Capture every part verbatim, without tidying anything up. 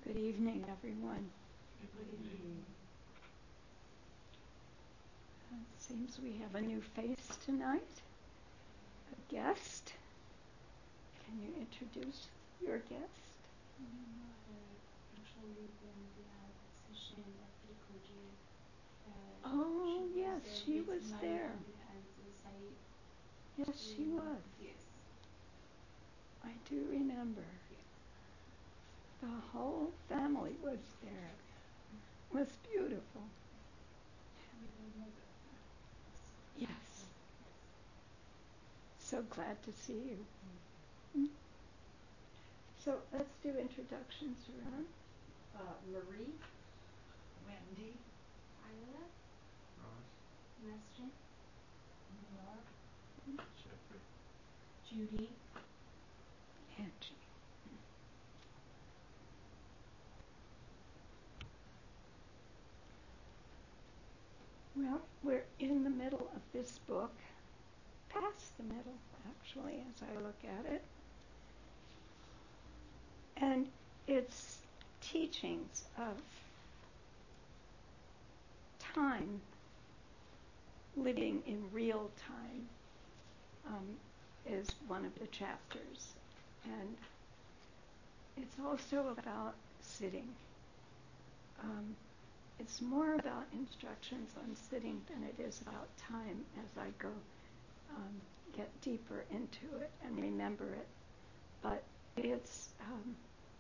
Good evening, everyone. Good evening. Uh, It seems we have a new face tonight, a guest. Can you introduce your guest? Actually, when we had a session at Rikoji, uh, Oh, she yes, was she there with was Mary there. and uh, Said. Yes, she Mm, was. Yes. I do remember. Yes. The whole family was there. It was beautiful. With her mother. Yes. So glad to see you. Mm. So let's do introductions around. Uh, Marie, Wendy, Ayala, Ross, Mastin, Nora, Jeffrey, Judy, Angie. Well, we're in the middle of this book, past the middle, actually, as I look at it. And it's teachings of time, living in real time, um, is one of the chapters. And it's also about sitting. Um, it's more about instructions on sitting than it is about time as I go um, get deeper into it and remember it. But it's um,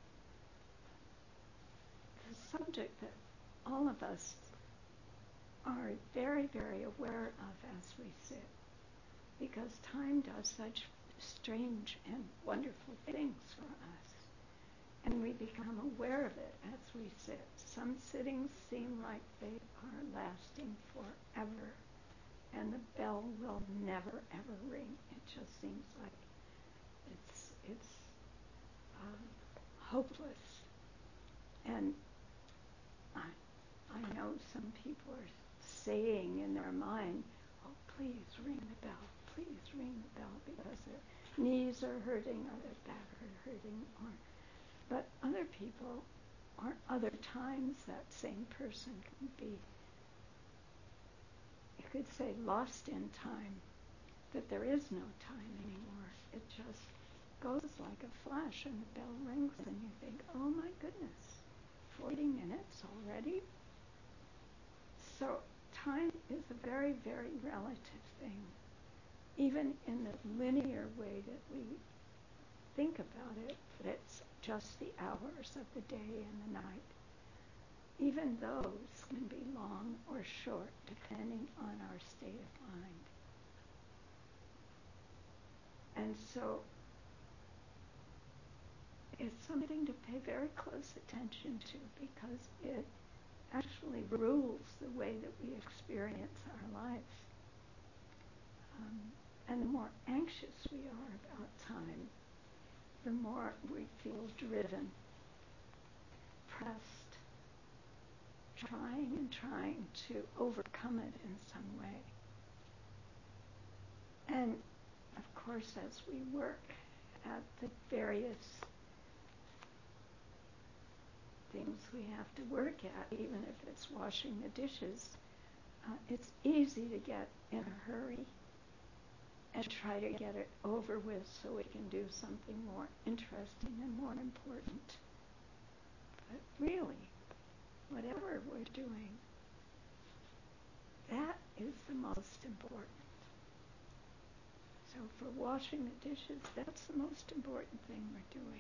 the subject that all of us are very, very aware of as we sit, because time does such strange and wonderful things for us, and we become aware of it as we sit. Some sittings seem like they are lasting forever, and the bell will never, ever ring. It just seems like it's it's um, hopeless. And I, I know some people are saying in their mind, oh, please ring the bell, please ring the bell, because their knees are hurting or their back are hurting. Or, but other people, or other times, that same person can be, you could say, lost in time, that there is no time anymore. It just goes like a flash and the bell rings and you think, oh my goodness, forty minutes already? So time is a very, very relative thing. Even in the linear way that we think about it, that it's just the hours of the day and the night. Even those can be long or short, depending on our state of mind. And so it's something to pay very close attention to, because it actually rules the way that we experience our lives. Um, and the more anxious we are about time, the more we feel driven, pressed, trying and trying to overcome it in some way. And of course, as we work at the various things we have to work at, even if it's washing the dishes, uh, it's easy to get in a hurry and try to get it over with so we can do something more interesting and more important. But really, whatever we're doing, that is the most important. So for washing the dishes, that's the most important thing we're doing.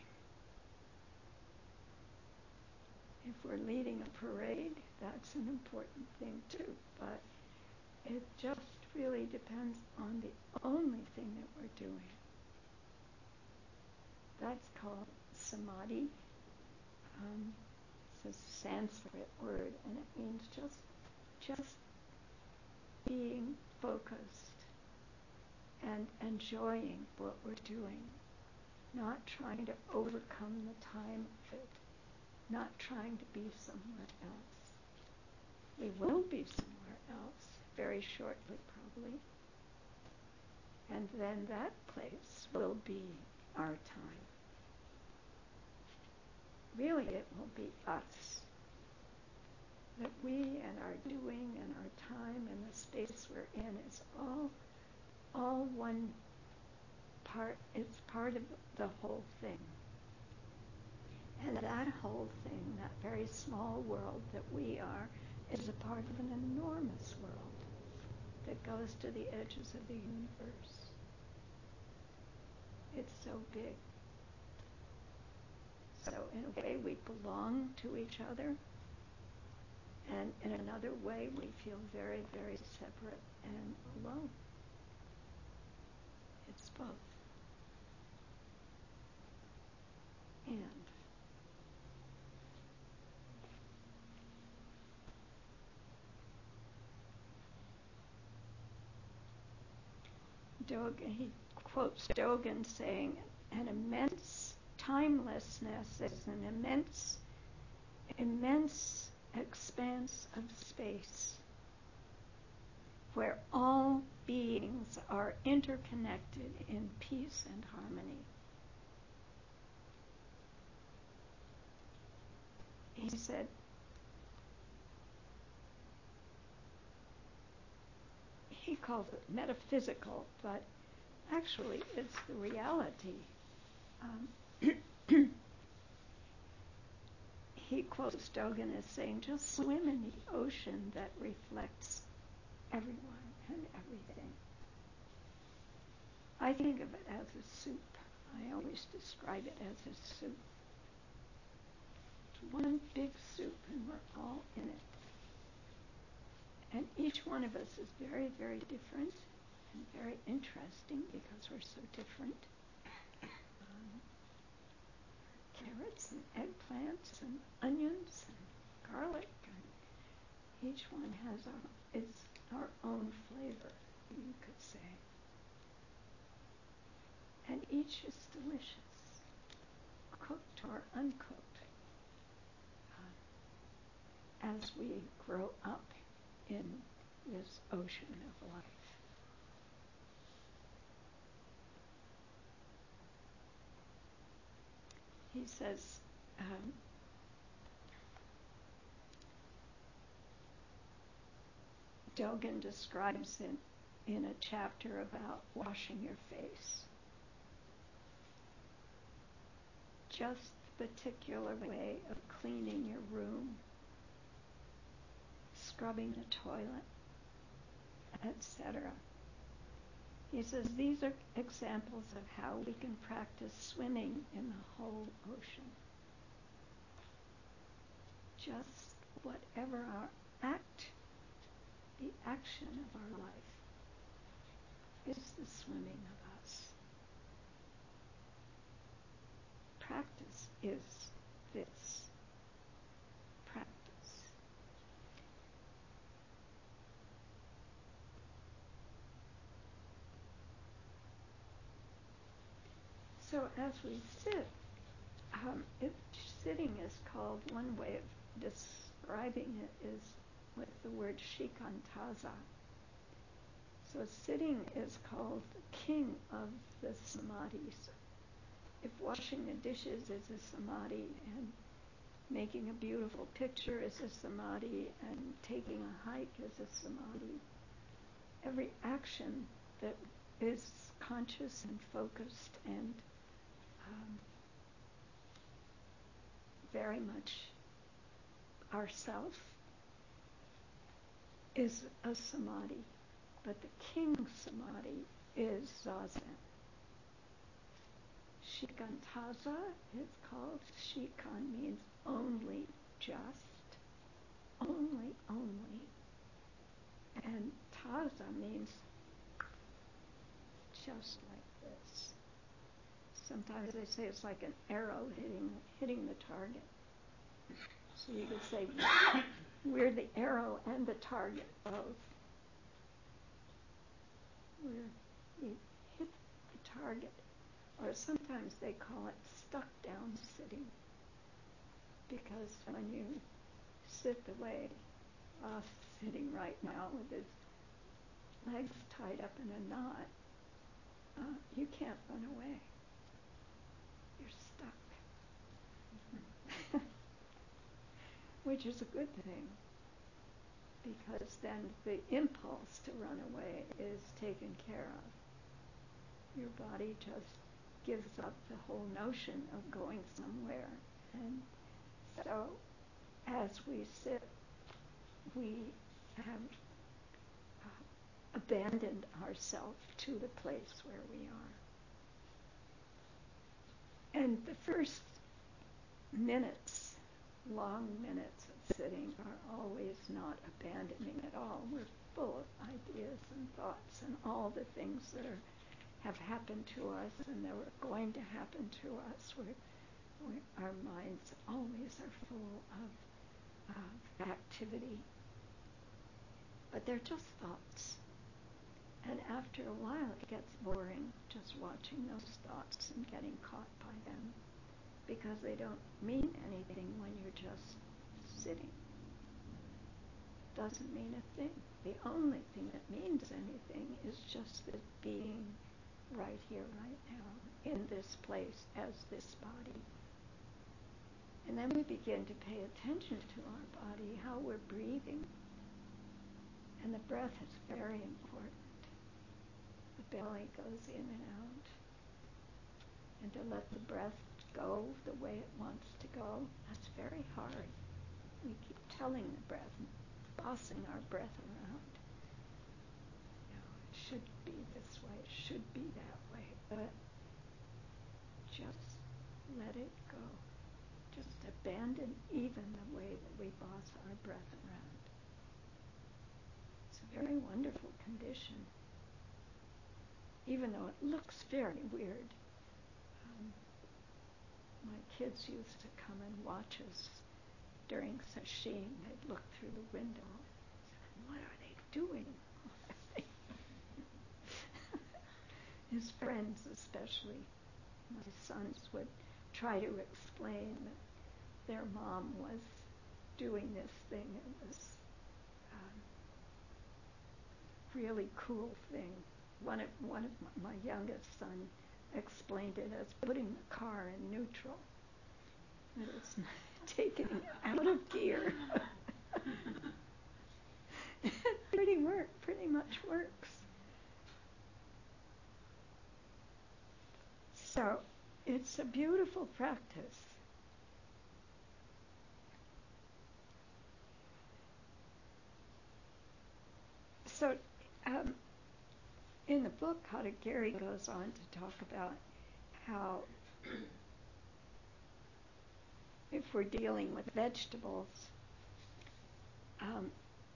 If we're leading a parade, that's an important thing too. But it just really depends on the only thing that we're doing. That's called samadhi. Um, it's a Sanskrit word, and it means just, just being focused and enjoying what we're doing, not trying to overcome the time of it, not trying to be somewhere else. We will be somewhere else very shortly, probably. And then that place will be our time. really it will be us. That we and our doing and our time and the space we're in is all, all one part. It's part of the whole thing. And that whole thing, that very small world that we are, is a part of an enormous world that goes to the edges of the universe. It's so big. So in a way we belong to each other, and in another way we feel very, very separate and alone. It's both. And Dogen, he quotes Dogen saying, an immense timelessness is an immense, immense expanse of space where all beings are interconnected in peace and harmony. He said, he calls it metaphysical, but actually it's the reality. Um, he quotes Dogen as saying, just swim in the ocean that reflects everyone and everything. I think of it as a soup. I always describe it as a soup. It's one big soup, and we're all in it. And each one of us is very, very different and very interesting because we're so different. Um, carrots and eggplants and onions and garlic, and each one has our, its our own flavor, you could say. And each is delicious, cooked or uncooked, uh, as we grow up in this ocean of life. He says, um, Dogen describes in, in a chapter about washing your face. Just the particular way of cleaning your room, scrubbing the toilet, et cetera. He says these are examples of how we can practice swimming in the whole ocean. Just whatever our act, the action of our life, is the swimming of us. Practice is this. Practice. So as we sit, um, it, sitting is called, one way of describing it is with the word shikantaza. So sitting is called the king of the samadhis. If washing the dishes is a samadhi, and making a beautiful picture is a samadhi, and taking a hike is a samadhi, every action that is conscious and focused and um, very much ourself is a samadhi. But the king samadhi is zazen. Shikantaza is called. Shikan means only, just, only, only. And taza means just like this. Sometimes they say it's like an arrow hitting hitting the target. So you could say we're the arrow and the target both. We're, we hit the target. Or sometimes they call it stuck down sitting, because when you sit the way Ross is sitting right now with his legs tied up in a knot, uh, you can't run away. You're stuck. which is a good thing, because then the impulse to run away is taken care of. Your body just gives up the whole notion of going somewhere. And so as we sit, we have uh, abandoned ourselves to the place where we are. And the first minutes, long minutes of sitting, are always not abandoning at all. We're full of ideas and thoughts and all the things that are have happened to us and that are going to happen to us. We're, we, our minds always are full of, of activity. But they're just thoughts. And after a while it gets boring just watching those thoughts and getting caught by them, because they don't mean anything when you're just sitting. Doesn't mean a thing. The only thing that means anything is just this being right here, right now, in this place as this body. And then we begin to pay attention to our body, how we're breathing. And the breath is very important. The belly goes in and out. And to let the breath go the way it wants to go, that's very hard. We keep telling the breath, bossing our breath around. You know, it should be this way, it should be that way, but just let it go. Just abandon even the way that we boss our breath around. It's a very wonderful condition, even though it looks very weird. Um, my kids used to come and watch us during sesshin. They'd look through the window. What are they doing? His friends, especially my sons, would try to explain that their mom was doing this thing. It was a really cool thing. One of, one of my, my youngest son explained it as putting the car in neutral. That it's taking it out of gear. It pretty work, pretty much works. So it's a beautiful practice. So um, in the book, Katagiri goes on to talk about how if we're dealing with vegetables, um,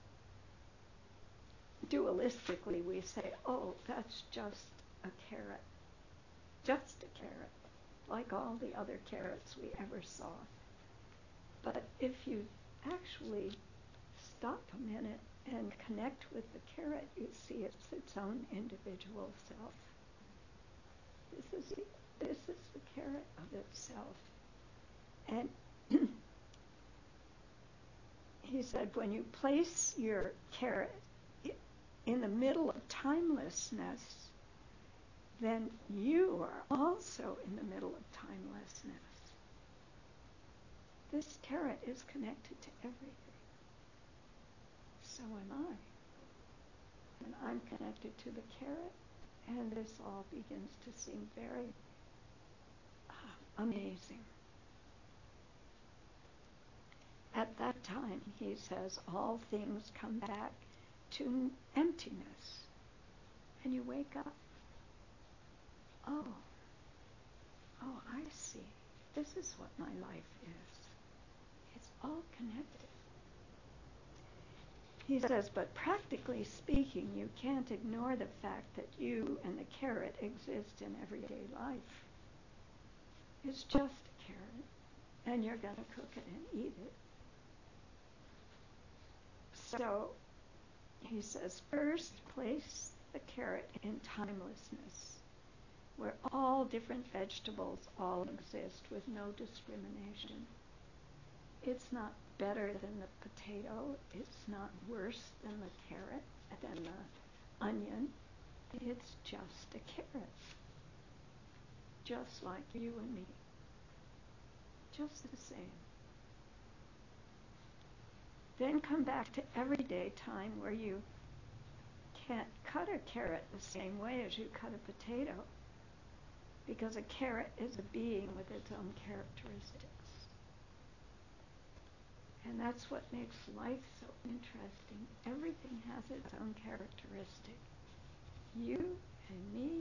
dualistically we say, oh, that's just a carrot. Just a carrot, like all the other carrots we ever saw. But if you actually stop a minute and connect with the carrot, you see it's its own individual self. This is, this is the carrot of itself. And he said, when you place your carrot in the middle of timelessness, then you are also in the middle of timelessness. This carrot is connected to everything. So am I. And I'm connected to the carrot, and this all begins to seem very uh, amazing. At that time, he says, all things come back to emptiness. And you wake up. Oh, oh, I see. This is what my life is. It's all connected. He says, but practically speaking, you can't ignore the fact that you and the carrot exist in everyday life. It's just a carrot, and you're going to cook it and eat it. So, he says, first place the carrot in timelessness, where all different vegetables all exist with no discrimination. It's not better than the potato. It's not worse than the carrot, than the onion. It's just a carrot. Just like you and me. Just the same. Then come back to everyday time where you can't cut a carrot the same way as you cut a potato, because a carrot is a being with its own characteristics. And that's what makes life so interesting. Everything has its own characteristic. You and me,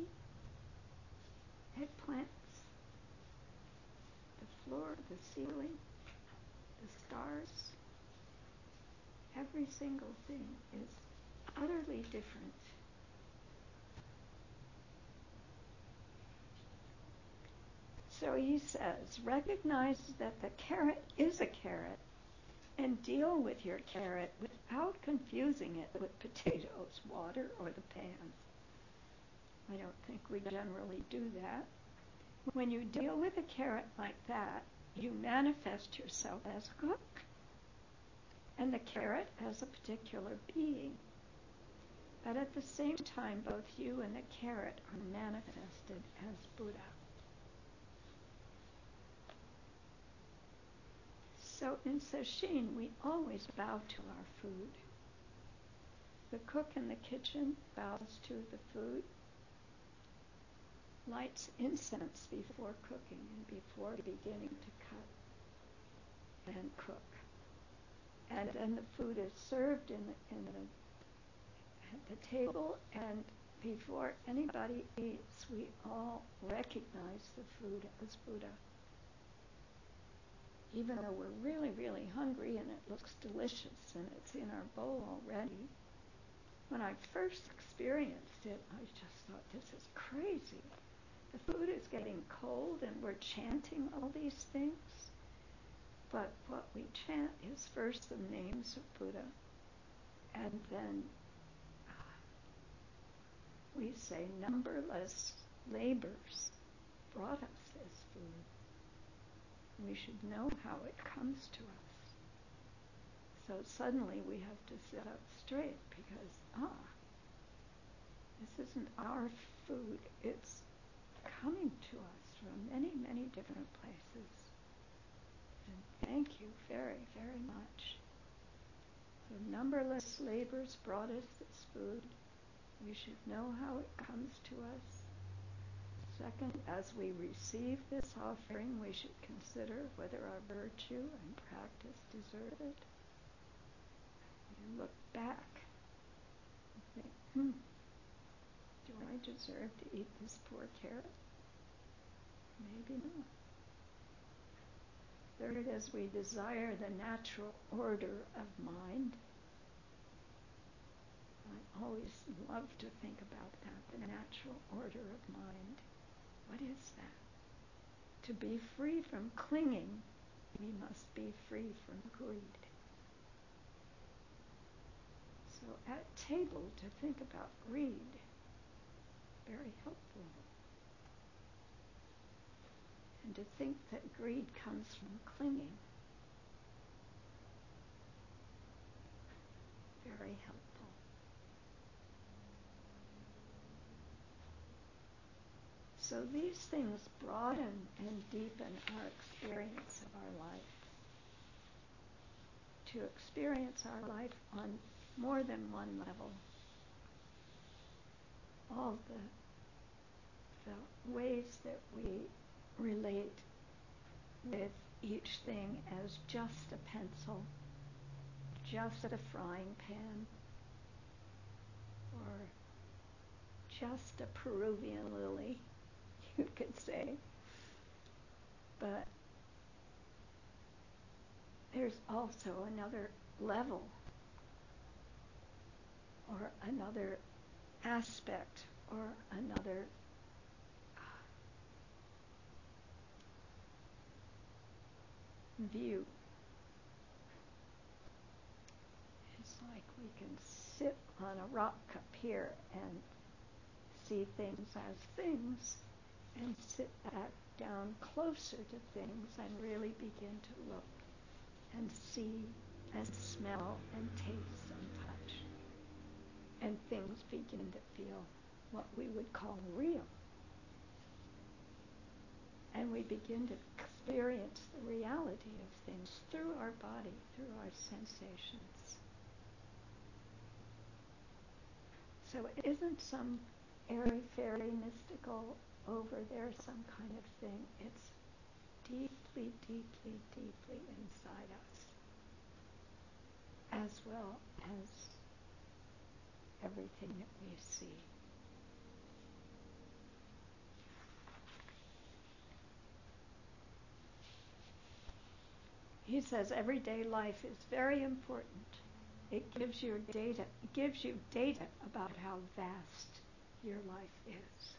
eggplants, the floor, the ceiling, the stars, every single thing is utterly different. So he says, recognize that the carrot is a carrot and deal with your carrot without confusing it with potatoes, water, or the pan. I don't think we generally do that. When you deal with a carrot like that, you manifest yourself as a cook, and the carrot as a particular being. But at the same time, both you and the carrot are manifested as Buddha. So in Sesshin, we always bow to our food. The cook in the kitchen bows to the food, lights incense before cooking and before beginning to cut and cook. And then the food is served in the, in the, at the table, and before anybody eats, we all recognize the food as Buddha. Even though we're really, really hungry and it looks delicious and it's in our bowl already, when I first experienced it, I just thought, this is crazy. The food is getting cold and we're chanting all these things. But what we chant is first the names of Buddha, and then uh, we say numberless labors brought us this food. We should know how it comes to us. So suddenly we have to sit up straight because, ah, this isn't our food. It's coming to us from many, many different places. And thank you very, very much. So numberless labors brought us this food. We should know how it comes to us. Second, as we receive this offering, we should consider whether our virtue and practice deserve it. We look back and think, hmm, do I deserve to eat this poor carrot? Maybe not. Third, as we desire the natural order of mind, I always love to think about that, the natural order of mind. What is that? To be free from clinging, we must be free from greed. So at table, to think about greed, very helpful. And to think that greed comes from clinging, very helpful. So these things broaden and deepen our experience of our life. To experience our life on more than one level. All the, the ways that we relate with each thing as just a pencil, just a frying pan, or just a Peruvian lily, you could say. But there's also another level or another aspect or another view. It's like we can sit on a rock up here and see things as things, and sit back down closer to things and really begin to look and see and smell and taste and touch. And things begin to feel what we would call real. And we begin to experience the reality of things through our body, through our sensations. So it isn't some airy-fairy mystical over there, some kind of thing. It's deeply, deeply, deeply inside us, as well as everything that we see. He says everyday life is very important. It gives you data, it gives you data about how vast your life is.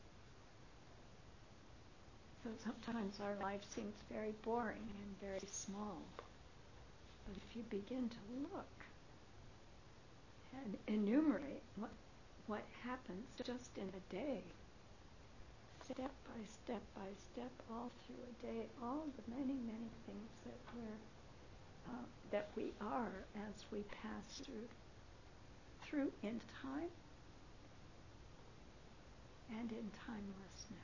So sometimes our life seems very boring and very small. But if you begin to look and enumerate what, what happens just in a day, step by step by step, all through a day, all the many, many things that we're, uh, that we are as we pass through, through in time and in timelessness.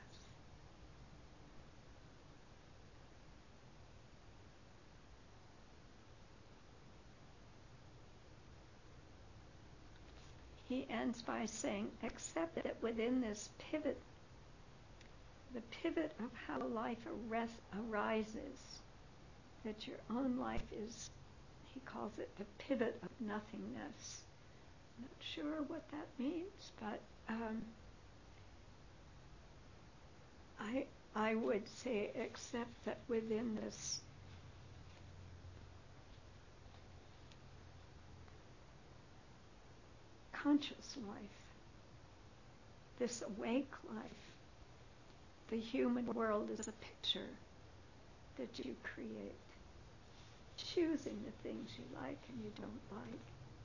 He ends by saying, accept that within this pivot, the pivot of how life ar- arises, that your own life is, he calls it the pivot of nothingness. Not sure what that means, but um, I I would say accept that within this conscious life, this awake life, the human world is a picture that you create, choosing the things you like and you don't like.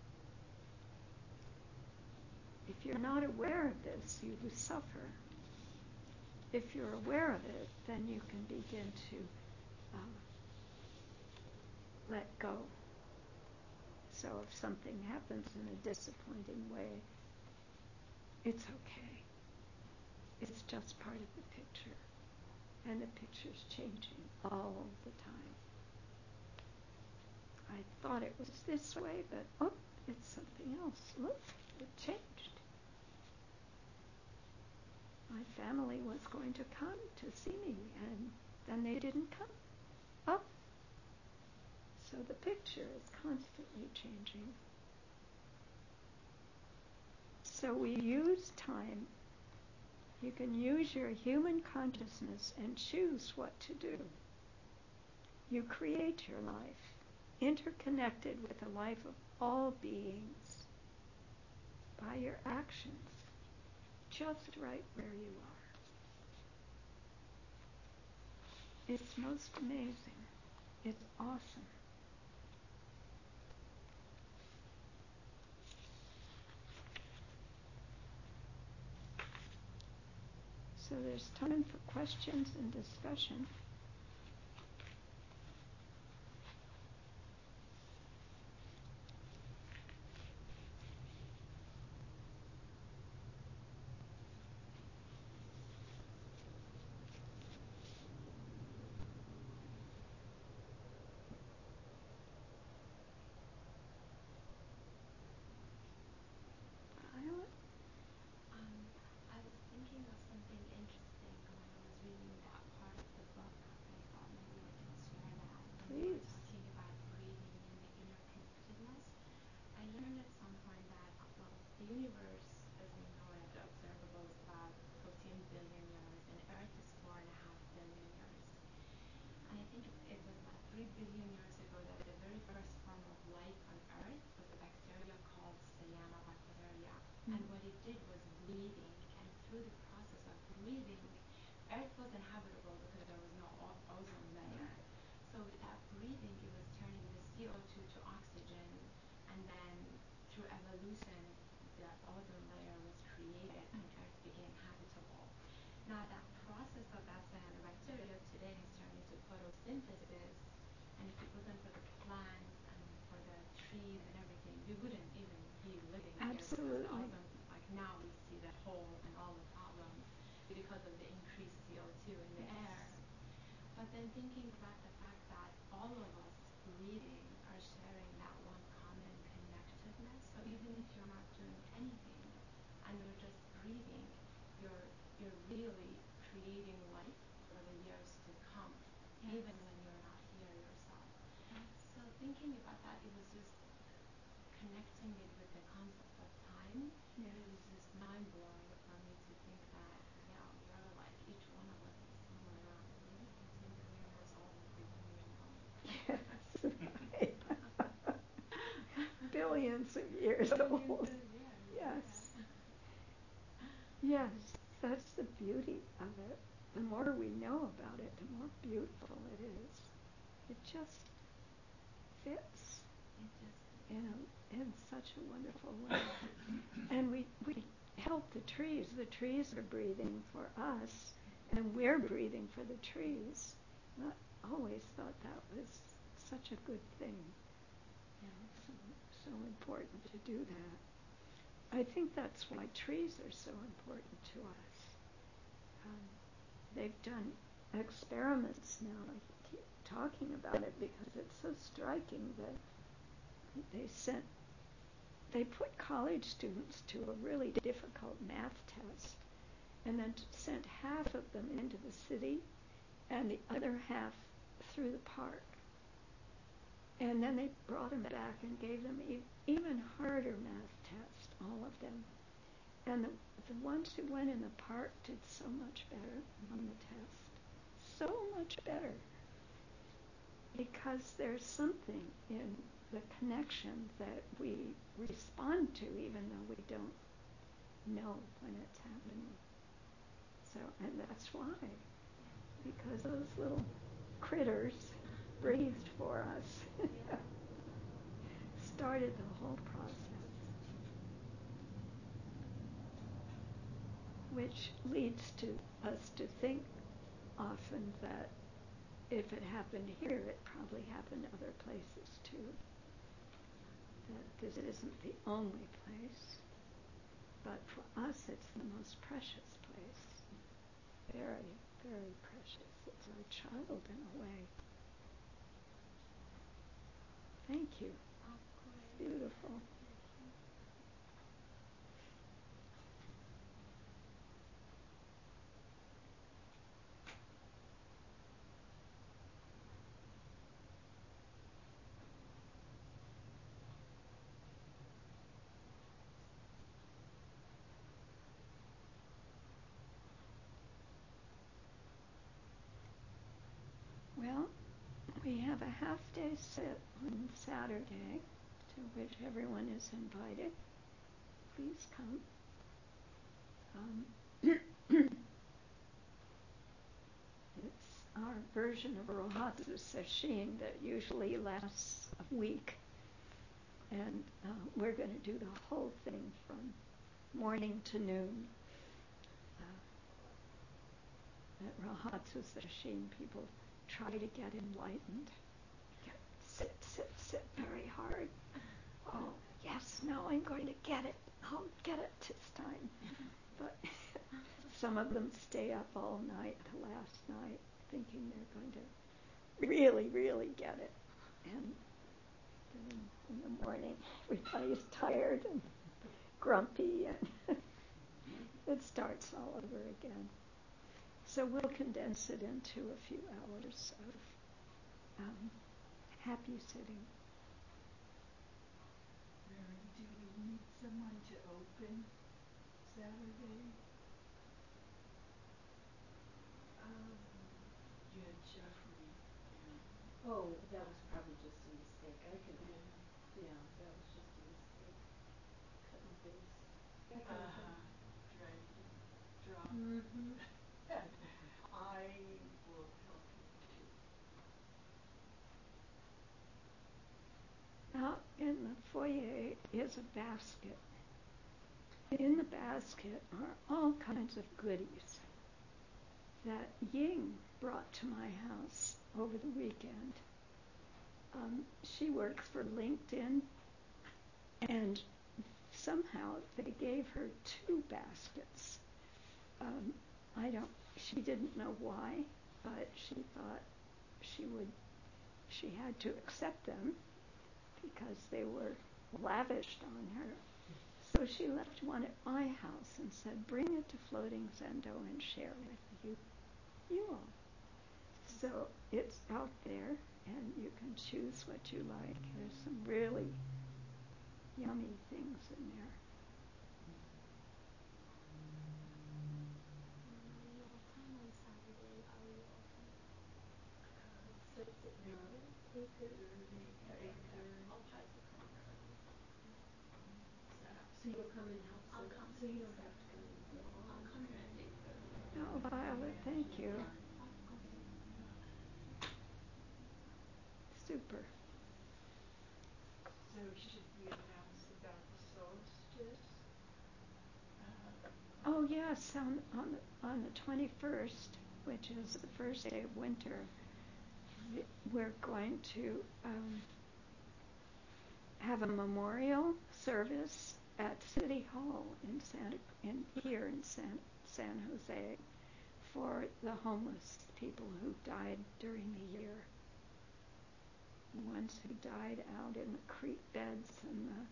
If you're not aware of this, you will suffer. If you're aware of it, then you can begin to um, let go. So if something happens in a disappointing way, it's okay. It's just part of the picture. And the picture's changing all the time. I thought it was this way, but oh, it's something else. Look, it changed. My family was going to come to see me, and then they didn't come. Oh, so the picture is constantly changing. So we use time. You can use your human consciousness and choose what to do. You create your life, interconnected with the life of all beings by your actions, just right where you are. It's most amazing. It's awesome. So there's time for questions and discussion. Violet? Um, I was thinking of something interesting when I was reading that part of the book. I thought maybe I can share that. When you were Please. talking about breathing and the interconnectedness, I learned at some point that, well, the universe, as we know it, the observable, is about fourteen billion years, and Earth is four and a half billion years. And I think it was about three billion years ago that the very first form of life on Earth was a bacteria called Cyanobacteria. Mm-hmm. And what it did was breathing, and through the process of breathing, Earth wasn't habitable because there was no o- ozone layer. So with that breathing, it was turning the C O two to oxygen, and then through evolution, the ozone layer was created, and Earth became habitable. Now that process of that cyanobacteria today has turned into photosynthesis, and if it wasn't for the plants and for the trees and everything, we wouldn't even be living here. Absolutely. Because the ozone, like now we see the hole and all the problems because of the increased C O two in the air. But then then thinking about the fact that all of us breathing are sharing that one common connectedness. So even if you're not doing anything and you're just breathing, you're you're really creating life for the years to come, yes. Even when you're not here yourself. Yes. So thinking about that, it was just connecting it with the concept of time. Yes. It was just mind blowing for me to think that, yeah, we are like, each one of us is somewhere around maybe fourteen billion years old if we don't even know it. Yes, right. Billions of years Billions old. Of years, yes. Yeah. Yes, that's the beauty of it. The more we know about it, the more beautiful it is. It just fits. It just in a, in such a wonderful way. And we we help the trees. The trees are breathing for us, and we're breathing for the trees. And I always thought that was such a good thing. You know, so so important to do that. I think that's why trees are so important to us. Um, they've done experiments now. I keep talking about it because it's so striking that they sent, they put college students to a really difficult math test and then sent half of them into the city and the other half through the park. And then they brought them back and gave them e- even harder math tests, all of them. And the, the ones who went in the park did so much better on the test. So much better. Because there's something in the connection that we respond to even though we don't know when it's happening. So, and that's why. Because those little critters breathed for us. Started the whole process. Which leads to us to think often that if it happened here, it probably happened other places too. That this isn't the only place, but for us it's the most precious place. Very, very precious. It's our child in a way. Thank you. Beautiful. Well, we have a half-day sit on Saturday, to which everyone is invited. Please come. Um, it's our version of Rohatsu Sesshin that usually lasts a week. And uh, we're going to do the whole thing from morning to noon. Uh, at Rohatsu Sesshin, people try to get enlightened. Get, sit, sit, sit very hard. Oh, yes, now I'm going to get it. I'll get it this time. But some of them stay up all night, the last night, thinking they're going to really, really get it. And then in the morning, everybody's tired and grumpy, and it starts all over again. So we'll condense it into a few hours of um, happy sitting. Mary, do we need someone to open Saturday? Um, you had Jeffrey. Yeah. Oh, that was probably just a mistake. I could, Yeah. yeah, that was just a mistake. Cut and paste. That kind of thing. Uh-huh. Drag and drop. Mm-hmm. I will help you too. Out in the foyer is a basket. In the basket are all kinds of goodies that Ying brought to my house over the weekend. Um, she works for LinkedIn, and somehow they gave her two baskets. Um, I don't, she didn't know why, but she thought she would, she had to accept them because they were lavished on her. So she left one at my house and said, bring it to Floating Zendo and share with you, you all. So it's out there, and you can choose what you like. There's some really yummy things in there. What time on Saturday are you open? Uh, six, no, eight thirty, eight thirty. I'll try to come early. So, so you'll come and help I'll set up, come. so you don't have to come in. I'll come in at eight thirty. Oh, Violet, thank you. Super. So should we announce about the solstice? Uh, Oh yes, on on the, on the twenty-first, which is the first day of winter, th- we're going to um, have a memorial service at City Hall in Santa in here in San San Jose for the homeless people who died during the year. The ones who died out in the creek beds and the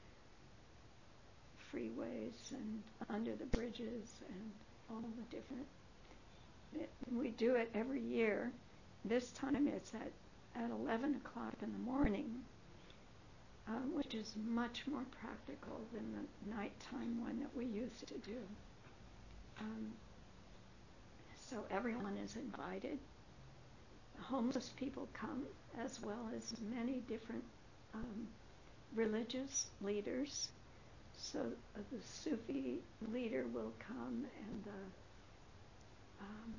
freeways and under the bridges and all the different. It, we do it every year. This time it's at, at eleven o'clock in the morning, um, which is much more practical than the nighttime one that we used to do. Um, so everyone is invited. Homeless people come, as well as many different um, religious leaders. So uh, the Sufi leader will come, and the um,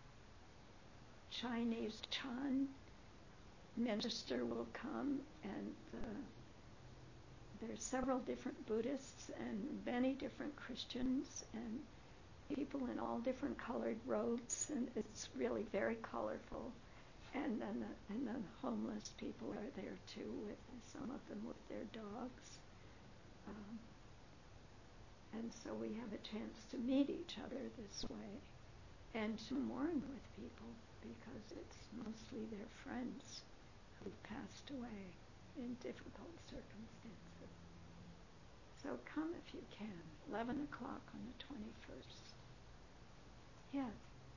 Chinese Chan minister will come, and the, there's several different Buddhists and many different Christians and people in all different colored robes, and it's really very colorful. And then the, and then homeless people are there too, with some of them with their dogs. Um, and so we have a chance to meet each other this way and to mourn with people, because it's mostly their friends who passed away in difficult circumstances. So come if you can, eleven o'clock on the twenty-first. Yes.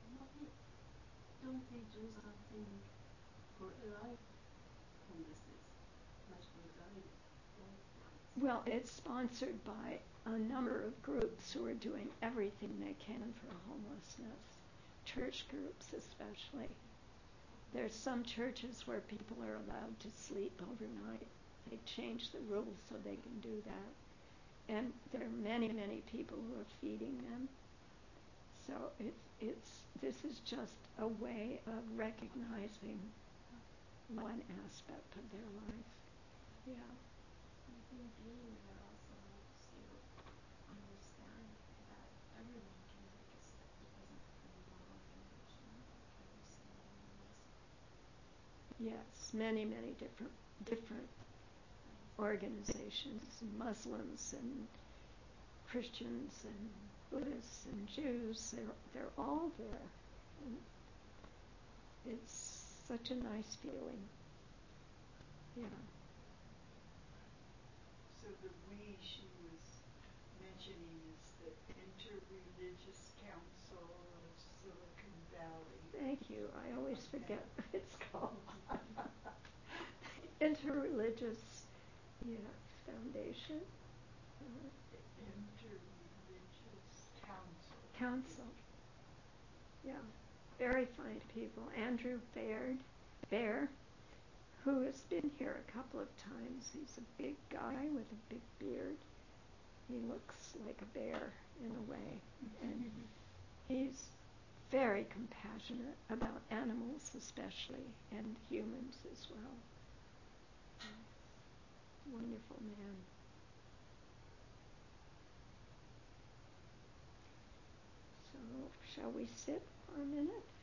Don't they do something for alive homelessness? Much for died loved ones. Well, it's sponsored by a number of groups who are doing everything they can for homelessness. Church groups especially. There's some churches where people are allowed to sleep overnight. They change the rules so they can do that. And there are many, many people who are feeding them. So it's, it's, this is just a way of recognizing one aspect of their life. Yeah. I think being there also helps you understand that everyone can take a step. It doesn't have to be one organization, like every single one is. Yes, many, many different different organizations, Muslims and Christians and Buddhists and Jews, they're, they're all there. And it's such a nice feeling. Yeah. So the we she was mentioning is the Interreligious Council of Silicon Valley. Thank you. I always forget what it's called. Interreligious, yeah, Foundation. Uh, Interreligious Council. Council. Yeah, very fine people. Andrew Baird, Bear, who has been here a couple of times. He's a big guy with a big beard. He looks like a bear in a way. And he's very compassionate about animals especially, and humans as well. Wonderful man. So, shall we sit for a minute?